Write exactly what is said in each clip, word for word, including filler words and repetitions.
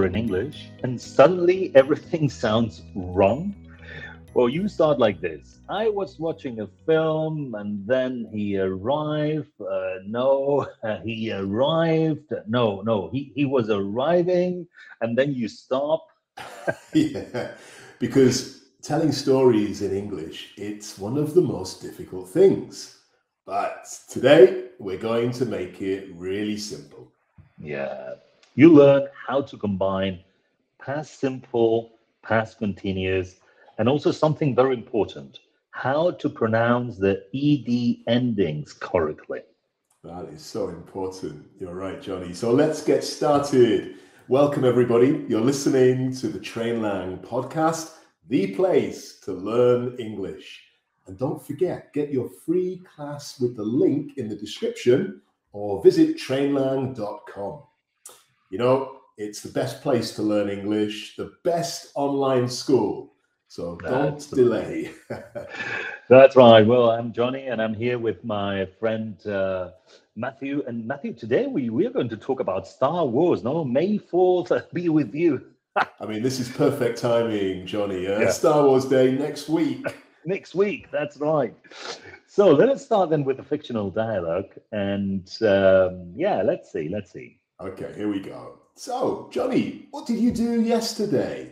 in English and suddenly everything sounds wrong? Well, you start like this. I was watching a film and then he arrived. Uh, no, he arrived. No, no, he, he was arriving. And then you stop. Yeah, because telling stories in English, it's one of the most difficult things. But today, we're going to make it really simple. Yeah. You learn how to combine past simple, past continuous, and also something very important, how to pronounce the ed endings correctly. That is so important. You're right, Johnny. So let's get started. Welcome, everybody. You're listening to the Trainlang podcast, the place to learn English. And don't forget, get your free class with the link in the description or visit trainlang dot com. You know, it's the best place to learn English, the best online school. So don't That's delay. that's right. Well, I'm Johnny, and I'm here with my friend uh, Matthew. And Matthew, today we we are going to talk about Star Wars. No, May fourth, be with you. I mean, this is perfect timing, Johnny. Uh, Yeah, Star Wars Day next week. next week. That's right. So let us start then with the fictional dialogue, and um, yeah, let's see, let's see. Okay, here we go. So, Johnny, what did you do yesterday?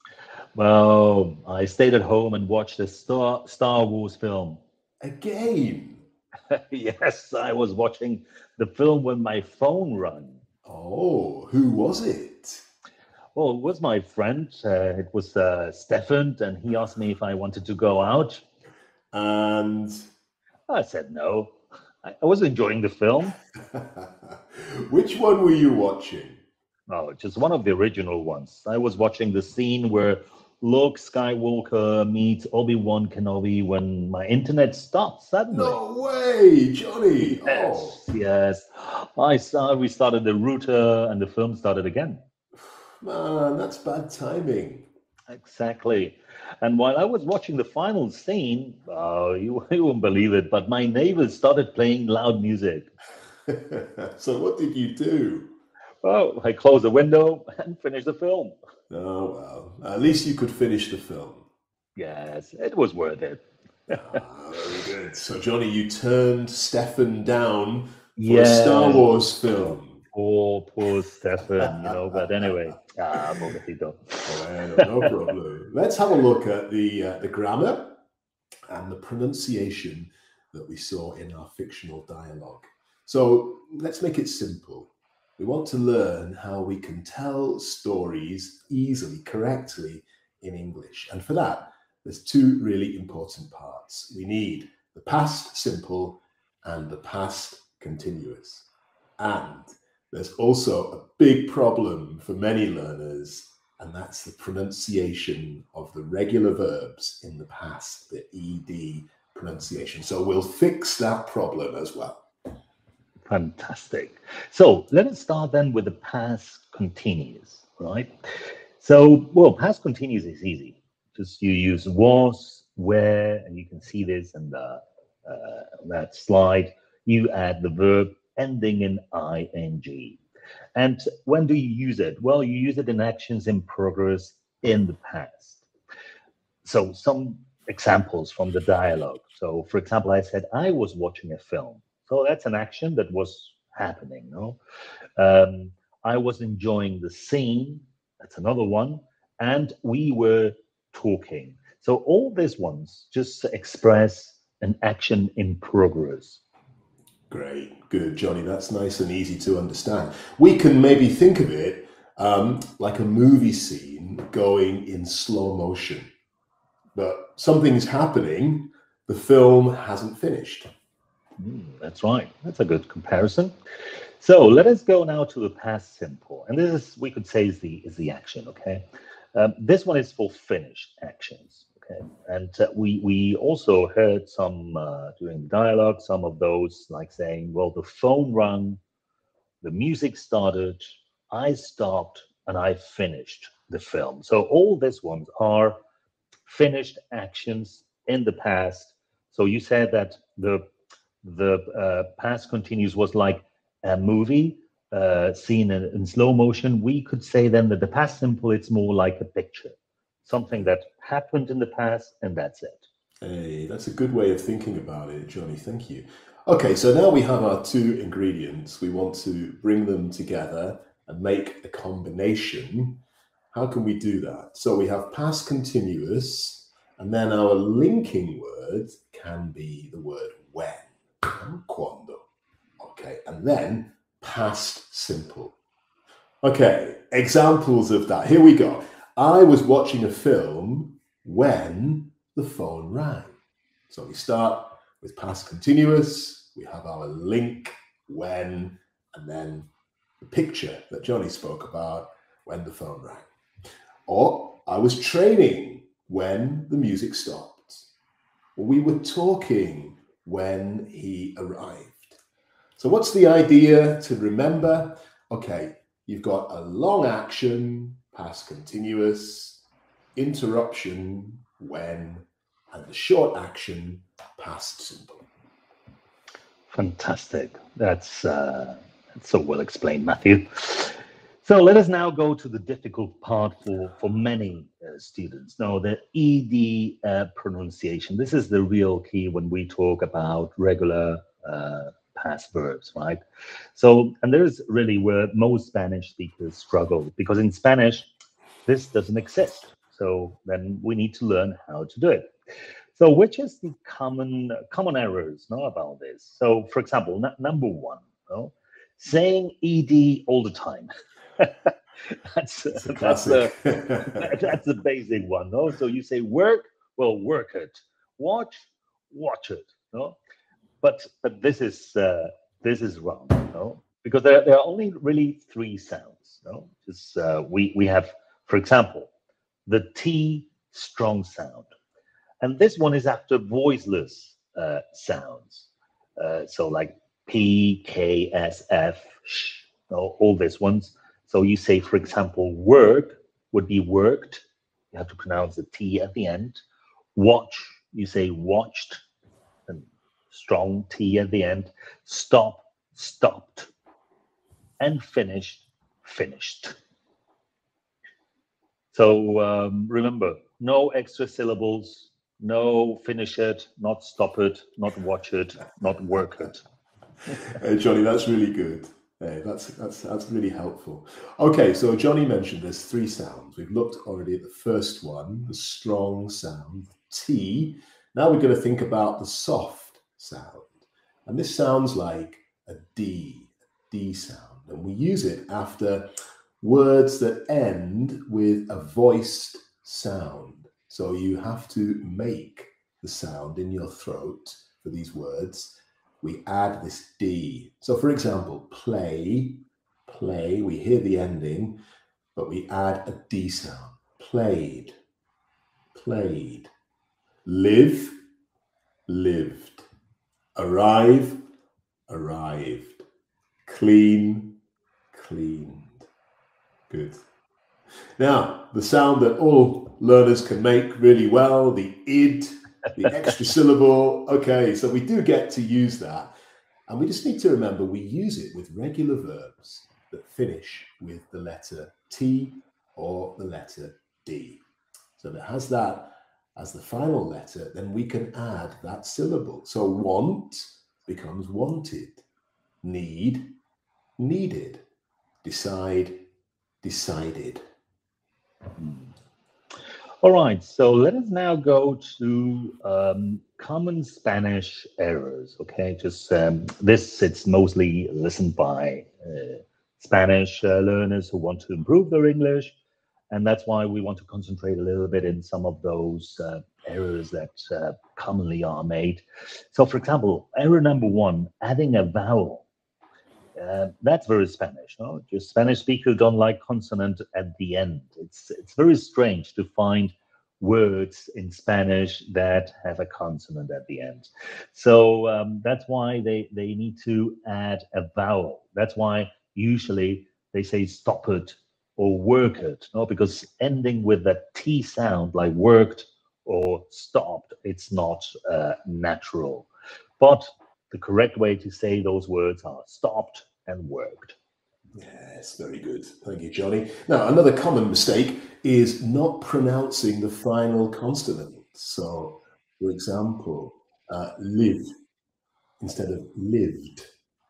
Well, I stayed at home and watched a Star Star Wars film. Again? Yes, I was watching the film when my phone rang. Oh, who was it? Well, it was my friend. Uh, it was uh, Stefan, and he asked me if I wanted to go out. And I said no. I, I was enjoying the film. which one were you watching? Oh, just one of the original ones. I was watching the scene where Luke Skywalker meets Obi-Wan Kenobi when my internet stopped suddenly. No way, Johnny. Oh, Yes, yes. I saw we started the router and the film started again. man, that's bad timing. Exactly. And while I was watching the final scene, oh, you, you won't believe it, but my neighbors started playing loud music. So, what did you do? Well, I closed the window and finished the film. Oh, well, at least you could finish the film. Yes, it was worth it. Ah, very good. So, Johnny, you turned Stefan down for a Star Yes. Wars film. Poor, poor Stefan, you know. But anyway, ah, pobrecito. Bueno, no problem. Let's have a look at the uh, the grammar and the pronunciation that we saw in our fictional dialogue. So let's make it simple. We want to learn how we can tell stories easily, correctly in English. And for that, there's two really important parts. We need the past simple and the past continuous. And there's also a big problem for many learners, and that's the pronunciation of the regular verbs in the past, the ed pronunciation. So we'll fix that problem as well. Fantastic. So let us start then with the past continuous, right? So, well, past continuous is easy. Just you use was, where, and you can see this in the uh, that slide. You add the verb ending in ing. And when do you use it? Well, you use it in actions in progress in the past. So some examples from the dialogue. So for example, I said I was watching a film. So that's an action that was happening. No, um, I was enjoying the scene. That's another one. And we were talking. So all these ones just express an action in progress. Great, good, Johnny. That's nice and easy to understand. We can maybe think of it um, like a movie scene going in slow motion, but something's happening, the film hasn't finished. Mm, that's right. That's a good comparison. So let us go now to the past simple, and this is we could say is the is the action. Okay, um, this one is for finished actions. Okay, and uh, we we also heard some uh, during the dialogue some of those like saying, well, the phone rang, the music started, I stopped, and I finished the film. So all these ones are finished actions in the past. So you said that the the uh, past continuous was like a movie. uh, seen in, in slow motion, we could say then that the past simple, it's more like a picture, something that happened in the past, and that's it. Hey, that's a good way of thinking about it, Johnny. Thank you. Okay, so now we have our two ingredients. We want to bring them together and make a combination. How can we do that? So we have past continuous, and then our linking word can be the word when, cuando. Okay, and then past simple. Okay, examples of that. Here we go. I was watching a film when the phone rang. So we start with past continuous, we have our link when, and then the picture that Johnny spoke about when the phone rang. Or I was training when the music stopped. Or we were talking when he arrived. So what's the idea to remember? Okay, you've got a long action, past continuous, interruption, when, and the short action, past simple. Fantastic. That's, uh, that's so well explained, Matthew. So let us now go to the difficult part for, for many uh, students. Now, the E D uh, pronunciation. This is the real key when we talk about regular uh, past verbs, right? So, and there's really where most Spanish speakers struggle, because in Spanish, this doesn't exist. So then we need to learn how to do it. So which is the common common errors no, about this? So for example, n- number one, no, saying E D all the time. that's It's a that's the classic. that's the basic one. No, so you say work, well, work it. Watch, watch it. No, but but this is uh, this is wrong. No, because there, there are only really three sounds. No, just uh, we we have, for example, the T strong sound. And this one is after voiceless uh, sounds. Uh, so like P, K, S, F, sh, you know, all these ones. So you say, for example, work would be worked. You have to pronounce the T at the end. Watch, you say watched, and strong T at the end. Stop, stopped. And finish, finished. So um, remember, no extra syllables, no finish it, not stop it, not watch it, not work it. Hey, Johnny, that's really good. Hey, that's that's that's really helpful. Okay, so Johnny mentioned there's three sounds. We've looked already at the first one, the strong sound, T. Now we're going to think about the soft sound. And this sounds like a D, a D sound. And we use it after words that end with a voiced sound. So you have to make the sound in your throat for these words. We add this D. So for example, play, play, we hear the ending, but we add a D sound. Played, played. Live, lived. Arrive, arrived. Clean, cleaned. Good. Now, the sound that all learners can make really well, the id, the extra syllable. Okay, so we do get to use that. And we just need to remember we use it with regular verbs that finish with the letter T or the letter D. So if it has that as the final letter, then we can add that syllable. So want becomes wanted, need, needed, decide, decided. All right, so let us now go to um, common Spanish errors. Okay, just um, this, it's mostly listened by uh, Spanish uh, learners who want to improve their English. And that's why we want to concentrate a little bit in some of those uh, errors that uh, commonly are made. So, for example, error number one, adding a vowel. Uh, that's very Spanish, no? Just Spanish speakers don't like consonant at the end. It's it's very strange to find words in Spanish that have a consonant at the end. So um, that's why they they need to add a vowel. That's why usually they say stop it or work it, no? Because ending with that T sound like worked or stopped, it's not uh, natural. But the correct way to say those words are stopped and worked. Yes, very good. Thank you, Johnny. Now, another common mistake is not pronouncing the final consonant. So, for example, uh, live instead of lived.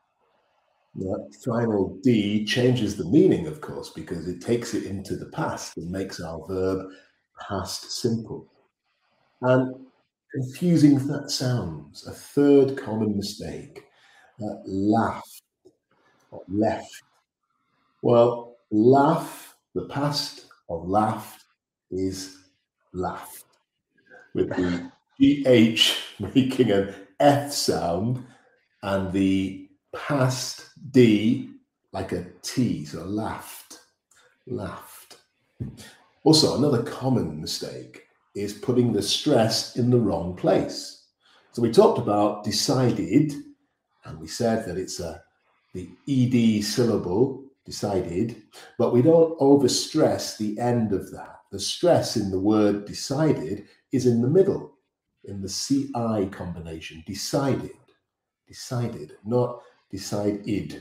That final D changes the meaning, of course, because it takes it into the past and makes our verb past simple. And confusing that sounds, a third common mistake, uh, laugh or left. Well, laugh, the past of laughed is laughed, with the G H making an F sound and the past D like a T, so laughed, laughed. Also, another common mistake is putting the stress in the wrong place. So we talked about decided, and we said that it's a the ed syllable, decided, but we don't overstress the end of that. The stress in the word decided is in the middle, in the C I combination, decided, decided, not decided.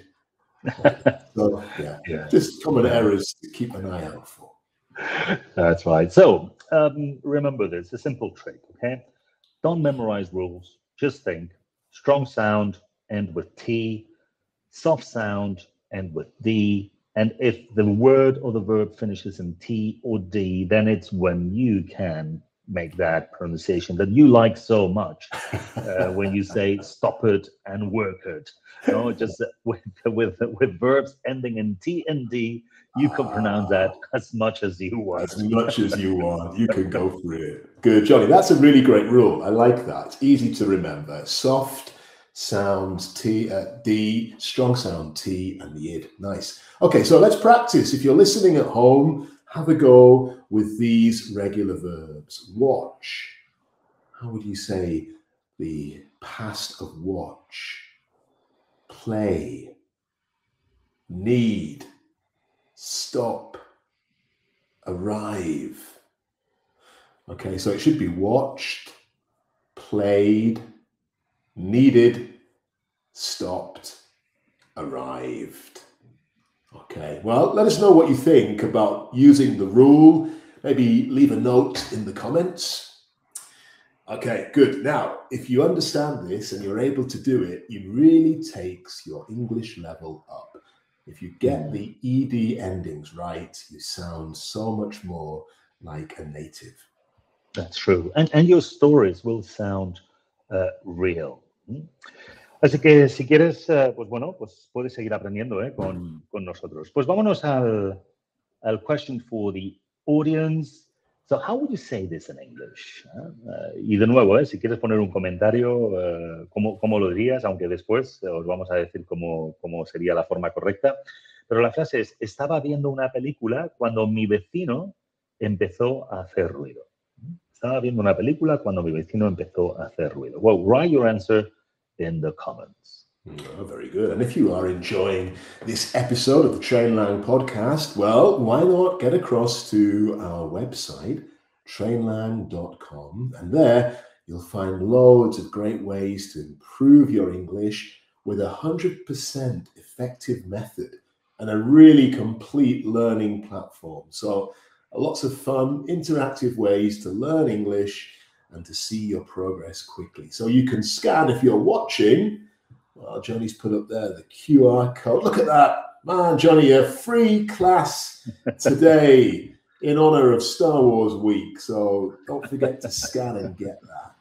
So yeah, Yeah. just common errors to keep an eye out for. That's right. So um, remember this, a simple trick, okay? Don't memorize rules. Just think. Strong sound, end with T. Soft sound, end with D. And if the word or the verb finishes in T or D, then it's when you can make that pronunciation that you like so much. Uh, when you say stop it and work it. No, just with, with, with verbs ending in T and D, you can pronounce that as much as you want. As much as you want. You can go for it. Good, Johnny. That's a really great rule. I like that. It's easy to remember. Soft sound T, uh, D, strong sound T, and the id. Nice. Okay, so let's practice. If you're listening at home, have a go with these regular verbs. Watch. How would you say the past of watch? Play. Need. Stop. Arrive. Okay, so it should be watched, played, needed, stopped, arrived. Okay, well, let us know what you think about using the rule. Maybe leave a note in the comments. Okay, good. Now, if you understand this and you're able to do it, it really takes your English level up. If you get the ed endings right, you sound so much more like a native. That's true. And, and your stories will sound uh, real. Así que si quieres, uh, pues bueno, pues puedes seguir aprendiendo eh, con, con nosotros. Pues vámonos al, al question for the audience. So how would you say this in English? Uh, y de nuevo, eh, si quieres poner un comentario, uh, ¿cómo, ¿cómo lo dirías? Aunque después os vamos a decir cómo, cómo sería la forma correcta. Pero la frase es, estaba viendo una película cuando mi vecino empezó a hacer ruido. Estaba viendo una película cuando mi vecino empezó a hacer ruido. Well, write your answer in the comments. Oh, very good. And if you are enjoying this episode of the Trainlang podcast, well, why not get across to our website, trainlang dot com, and there you'll find loads of great ways to improve your English with a one hundred percent effective method and a really complete learning platform. So lots of fun, interactive ways to learn English and to see your progress quickly. So you can scan if you're watching. Well, Johnny's put up there the Q R code. Look at that. Man, Johnny, a free class today in honor of Star Wars Week. So don't forget to scan and get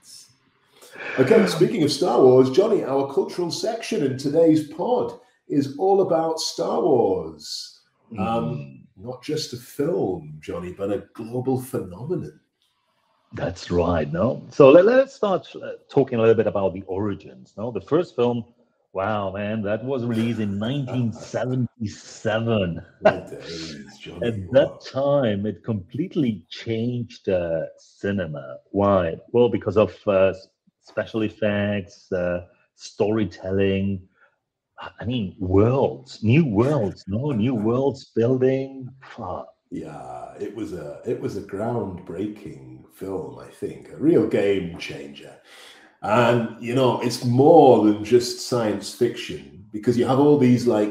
that. Okay, speaking of Star Wars, Johnny, our cultural section in today's pod is all about Star Wars. Um, mm. Not just a film, Johnny, but a global phenomenon. That's right, no? So let, let's start uh, talking a little bit about the origins, no? The first film, wow, man, that was released in nineteen seventy-seven. Days, Johnny, At wow. that time, it completely changed uh, cinema. Why? Well, because of uh, special effects, uh, storytelling, I mean, worlds, new worlds, no? New worlds building. Fuck. Yeah, it was a it was a groundbreaking film, I think, a real game changer. And, you know, it's more than just science fiction because you have all these like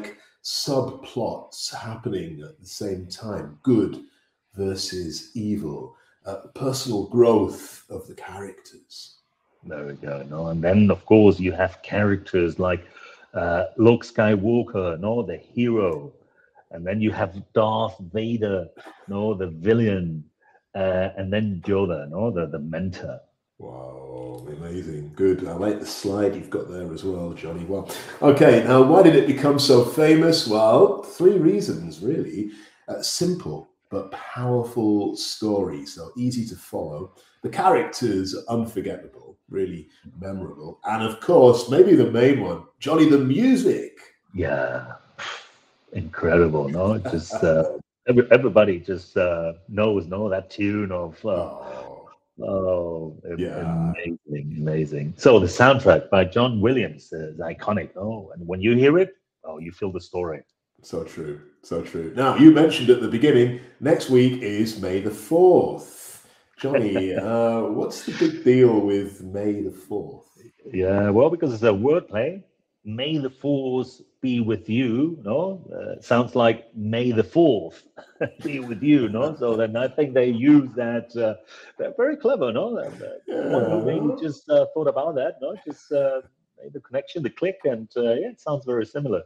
subplots happening at the same time, good versus evil, uh, personal growth of the characters. There we go. No, and then of course you have characters like uh, Luke Skywalker, no, the hero, and then you have Darth Vader, no, the villain, uh, and then Yoda, no, the the mentor. Wow, amazing. Good. I like the slide you've got there as well, Johnny. Well, okay, now why did it become so famous? Well, three reasons, really. Uh, simple but powerful story, so easy to follow. The characters are unforgettable, really memorable. And of course, maybe the main one, Johnny, the music. Yeah, incredible, no? Just uh, every, everybody just uh, knows, no, that tune of. Uh, Oh. Oh, Yeah. amazing, amazing. So the soundtrack by John Williams is iconic, oh, and when you hear it, oh, you feel the story. So true, so true. Now, you mentioned at the beginning, next week is May the fourth. Johnny, uh, what's the big deal with May the fourth? Yeah, well, because it's a wordplay. May the force be with you, no? Uh, sounds like May the fourth be with you, no? So then I think they use that. Uh, they're very clever, no? And, uh, Yeah. One who maybe just uh, thought about that, no? Just uh, made the connection, the click, and uh, yeah, it sounds very similar.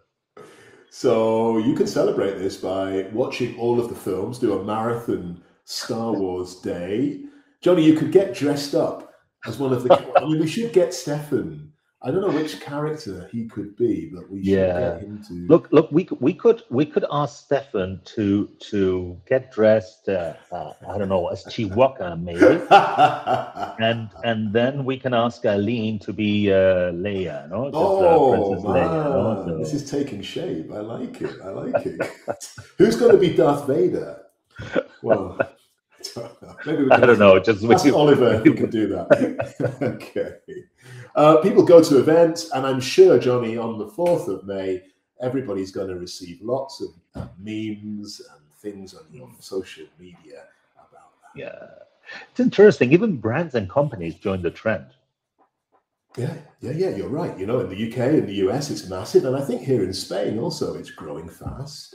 So you can celebrate this by watching all of the films, do a marathon Star Wars day. Johnny, you could get dressed up as one of the. I mean, we should get Stefan. I don't know which character he could be, but we should Yeah. get him to Look, look, we could, we could, we could ask Stefan to to get dressed. Uh, uh, I don't know, as Chewbacca maybe, and and then we can ask Eileen to be uh, Leia, no? Just, oh, uh, Princess man. Leia, no? So- This is taking shape. I like it. I like it. Who's going to be Darth Vader? Well, I don't know. Maybe we I can don't know. Just ask Oliver who can do that. Okay. Uh, people go to events, and I'm sure, Johnny, on the fourth of May, everybody's going to receive lots of uh, memes and things on your social media about that. Yeah, it's interesting. Even brands and companies join the trend. Yeah, yeah, yeah, you're right. You know, in the U K, in the U S, it's massive. And I think here in Spain also, it's growing fast.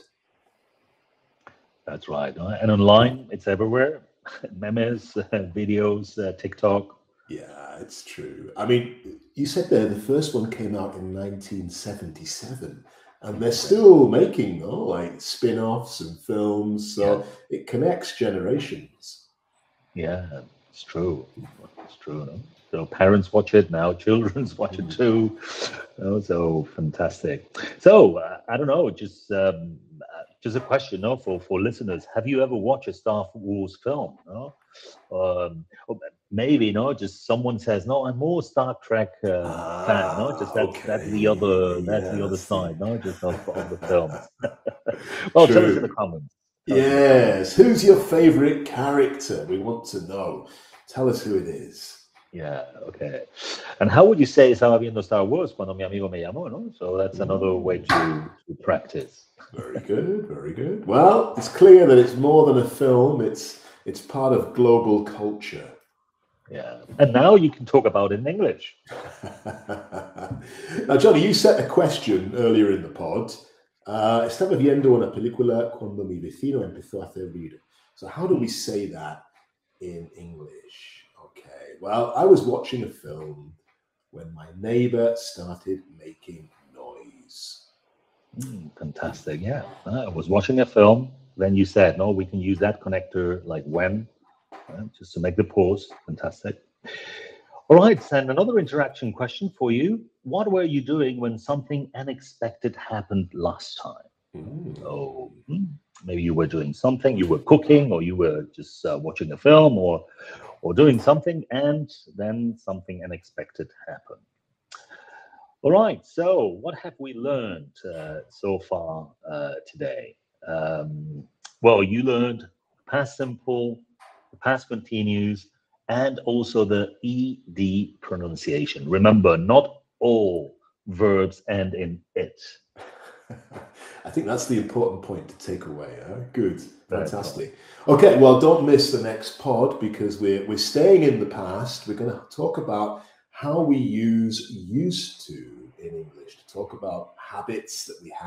That's right. no? And online, it's everywhere. Memes, uh, videos, uh, TikTok. Yeah, it's true. I mean, you said there the first one came out in nineteen seventy-seven, and they're still making oh, like spin-offs and films, so Yeah. it connects generations. Yeah, it's true. It's true. No? So parents watch it now, children's watch it too. Oh, so fantastic. So uh, I don't know, just um, uh, just a question, no, for for listeners. Have you ever watched a Star Wars film? No, um, or maybe no. Just someone says, no, I'm more Star Trek uh, Ah, fan. No, just that's that's the okay. other that's the Yeah, other that's the- side. No, just of, of the films. Well, tell us True. in the comments. Tell us in the Yes. Who's your favorite character? We want to know. Tell us who it is. Yeah, okay. And how would you say estaba viendo Star Wars cuando mi amigo me llamó, no? So that's another way to, to practice. Very good, very good. Well, it's clear that it's more than a film. It's it's part of global culture. Yeah. And now you can talk about it in English. Now, Johnny, you set a question earlier in the pod. Uh, estaba viendo una película cuando mi vecino empezó a hacer ruido. So how do we say that in English? Okay, well, I was watching a film when my neighbor started making noise. Mm, fantastic. Yeah. I was watching a film. Then you said, no, we can use that connector like when, uh, just to make the pause. Fantastic. All right. And another interaction question for you. What were you doing when something unexpected happened last time? Mm. So hmm, maybe you were doing something, you were cooking, or you were just uh, watching a film, or or doing something, and then something unexpected happened. All right. So what have we learned uh, so far uh, today? Um, well, you learned past simple, the past continuous, and also the E D pronunciation. Remember, not all verbs end in it. I think that's the important point to take away. Huh? Good, Very fantastic. Okay, well, don't miss the next pod because we're we're staying in the past. We're going to talk about how we use used to in English to talk about habits that we had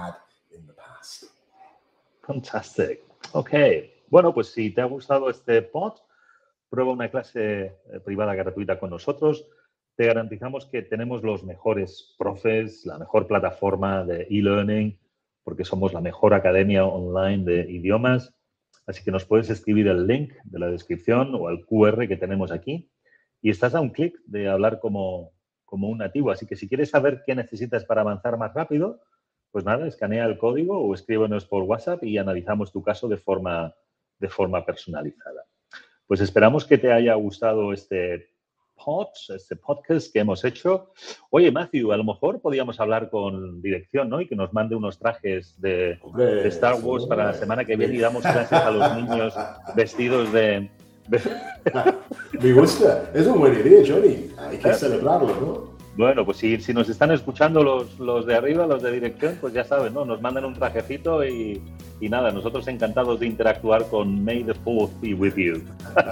in the past. Fantastic. Okay. Bueno, pues si te ha gustado este pod, prueba una clase privada gratuita con nosotros. Te garantizamos que tenemos los mejores profes, la mejor plataforma de e-learning, porque somos la mejor academia online de idiomas. Así que nos puedes escribir el link de la descripción o el cu erre que tenemos aquí y estás a un clic de hablar como, como un nativo. Así que si quieres saber qué necesitas para avanzar más rápido, pues nada, escanea el código o escríbenos por WhatsApp y analizamos tu caso de forma, de forma personalizada. Pues esperamos que te haya gustado este pod, este podcast que hemos hecho. Oye, Matthew, a lo mejor podíamos hablar con dirección, ¿no? Y que nos mande unos trajes de, Hombre, de Star Wars hombre. para la semana que viene y damos clases a los niños vestidos de... de... Me gusta. Es una buena idea, Johnny. Hay que celebrarlo, ¿no? Bueno, pues si, si nos están escuchando los, los de arriba, los de dirección, pues ya saben, ¿no? Nos mandan un trajecito y, y nada, nosotros encantados de interactuar con May the fourth be with you.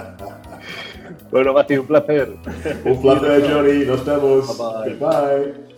Bueno, Matthew, un placer. Un placer, Johnny. Nos vemos. Bye-bye. Goodbye.